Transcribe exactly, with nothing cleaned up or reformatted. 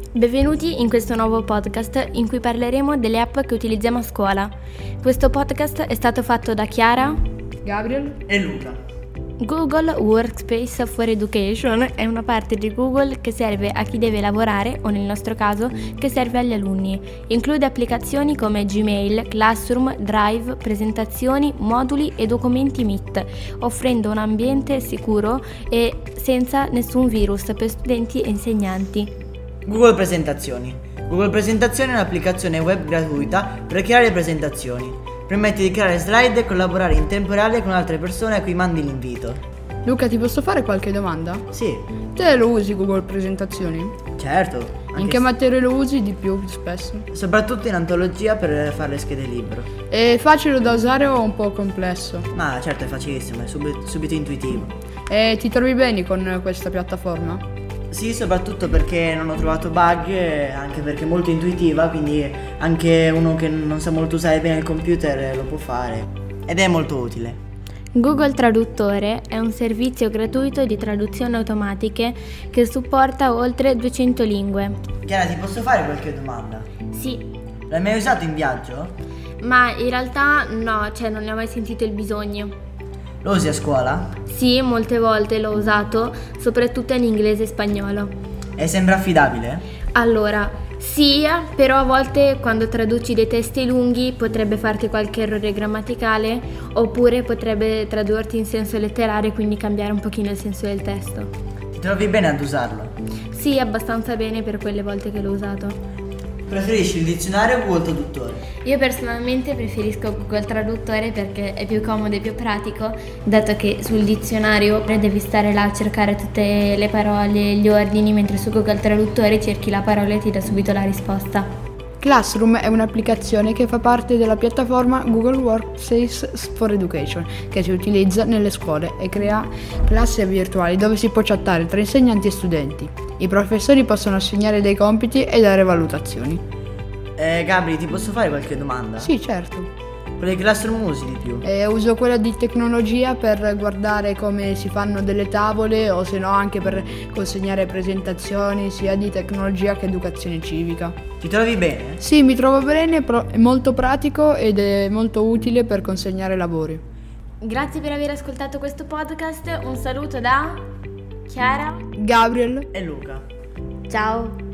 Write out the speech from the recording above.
Benvenuti in questo nuovo podcast in cui parleremo delle app che utilizziamo a scuola. Questo podcast è stato fatto da Chiara, Gabriel e Luca. Google Workspace for Education è una parte di Google che serve a chi deve lavorare o nel nostro caso che serve agli alunni. Include applicazioni come Gmail, Classroom, Drive, presentazioni, moduli e documenti Meet, offrendo un ambiente sicuro e senza nessun virus per studenti e insegnanti. Google Presentazioni. Google Presentazioni è un'applicazione web gratuita per creare presentazioni. Permette di creare slide e collaborare in tempo reale con altre persone a cui mandi l'invito. Luca, ti posso fare qualche domanda? Sì, Te lo usi Google Presentazioni? certo. In anche che s- materie lo usi di più spesso? Soprattutto in antologia per fare le schede libro. È facile da usare o un po' complesso? Ma certo è facilissimo, è subito, subito intuitivo. E ti trovi bene con questa piattaforma? Sì, soprattutto perché non ho trovato bug, eh, anche perché è molto intuitiva, quindi anche uno che non sa molto usare bene il computer eh, lo può fare. Ed è molto utile. Google Traduttore è un servizio gratuito di traduzioni automatiche che supporta oltre duecento lingue. Chiara, ti posso fare qualche domanda? Sì, L'hai mai usato in viaggio? ma in realtà no, cioè non ne ho mai sentito il bisogno. Lo usi a scuola? Sì, molte volte l'ho usato, soprattutto in inglese e spagnolo. E sembra affidabile? Allora, sì, però a volte quando traduci dei testi lunghi potrebbe farti qualche errore grammaticale oppure potrebbe tradurti in senso letterale, quindi cambiare un pochino il senso del testo. Ti trovi bene ad usarlo? Sì, abbastanza bene per quelle volte che l'ho usato. Preferisci il dizionario o Google Traduttore? Io personalmente preferisco Google Traduttore perché è più comodo e più pratico, dato che sul dizionario devi stare là a cercare tutte le parole, gli ordini, mentre su Google Traduttore cerchi la parola e ti dà subito la risposta. Classroom è un'applicazione che fa parte della piattaforma Google Workspace for Education, che si utilizza nelle scuole e crea classi virtuali dove si può chattare tra insegnanti e studenti. I professori possono assegnare dei compiti e dare valutazioni. Eh, Gabri, ti posso fare qualche domanda? Sì, certo. Quale Classroom usi di più? E uso quella di tecnologia per guardare come si fanno delle tavole o se no anche per consegnare presentazioni sia di tecnologia che educazione civica. Ti trovi bene? Sì, mi trovo bene, pro- è molto pratico ed è molto utile per consegnare lavori. Grazie per aver ascoltato questo podcast, un saluto da Chiara. Gabriel. E Luca? Ciao!